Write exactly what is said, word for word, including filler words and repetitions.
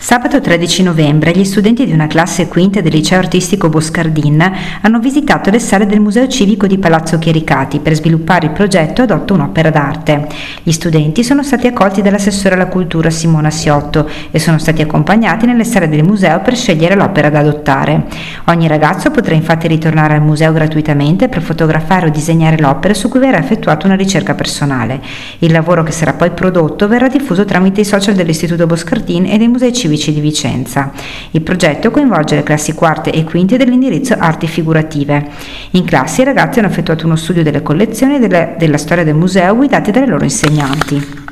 Sabato tredici novembre gli studenti di una classe quinta del liceo artistico Boscardin hanno visitato le sale del Museo Civico di Palazzo Chiericati per sviluppare il progetto Adotta un'opera d'arte. Gli studenti sono stati accolti dall'assessore alla cultura Simona Siotto e sono stati accompagnati nelle sale del museo per scegliere l'opera da adottare. Ogni ragazzo potrà infatti ritornare al museo gratuitamente per fotografare o disegnare l'opera su cui verrà effettuata una ricerca personale. Il lavoro che sarà poi prodotto verrà diffuso tramite i social dell'Istituto Boscardin e dei Musei Civici di Vicenza. Il progetto coinvolge le classi quarte e quinte dell'indirizzo Arti Figurative. In classe i ragazzi hanno effettuato uno studio delle collezioni e della, della storia del museo guidati dalle loro insegnanti.